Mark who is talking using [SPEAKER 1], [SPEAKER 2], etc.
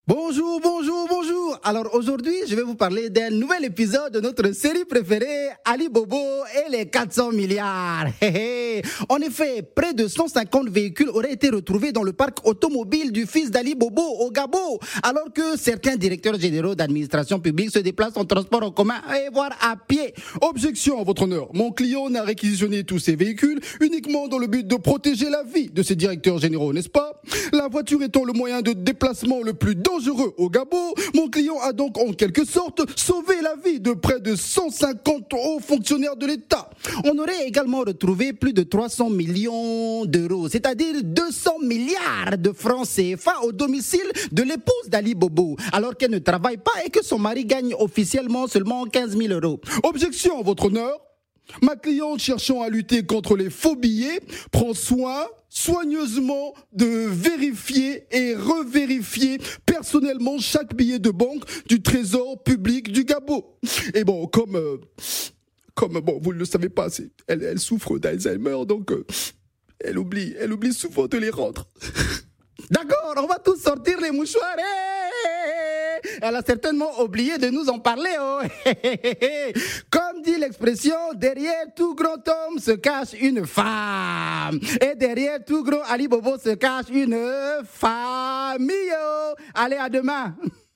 [SPEAKER 1] Bonjour, bonjour, bonjour. Alors aujourd'hui, je vais vous parler d'un nouvel épisode de notre série préférée, Ali Bobo et les 400 milliards. En effet, près de 150 véhicules auraient été retrouvés dans le parc automobile du fils d'Ali Bobo au Gabon, alors que certains directeurs généraux d'administration publique se déplacent en transport en commun et voire à pied.
[SPEAKER 2] Objection, votre honneur. Mon client n'a réquisitionné tous ces véhicules uniquement dans le but de protéger la vie de ses directeurs généraux, n'est-ce pas? La voiture étant le moyen de déplacement le plus dangereux au Gabon, mon client a donc en quelque sorte sauvé la vie de près de 150 hauts fonctionnaires de l'État.
[SPEAKER 1] On aurait également retrouvé plus de 300 millions d'euros, c'est-à-dire 200 milliards de francs CFA au domicile de l'épouse d'Ali Bobo, alors qu'elle ne travaille pas et que son mari gagne officiellement seulement 15 000 euros.
[SPEAKER 2] Objection, votre honneur. Ma cliente, cherchant à lutter contre les faux billets, prend soigneusement de vérifier et revérifier personnellement chaque billet de banque du trésor public du Gabon. Et bon, comme vous ne le savez pas, elle souffre d'Alzheimer, donc elle oublie souvent de les rendre.
[SPEAKER 1] D'accord, on va tous sortir les mouchoirs. Elle a certainement oublié de nous en parler. Oh. Comme dit l'expression, derrière tout grand homme se cache une femme. Et derrière tout grand Ali Bobo se cache une famille. Oh. Allez, à demain.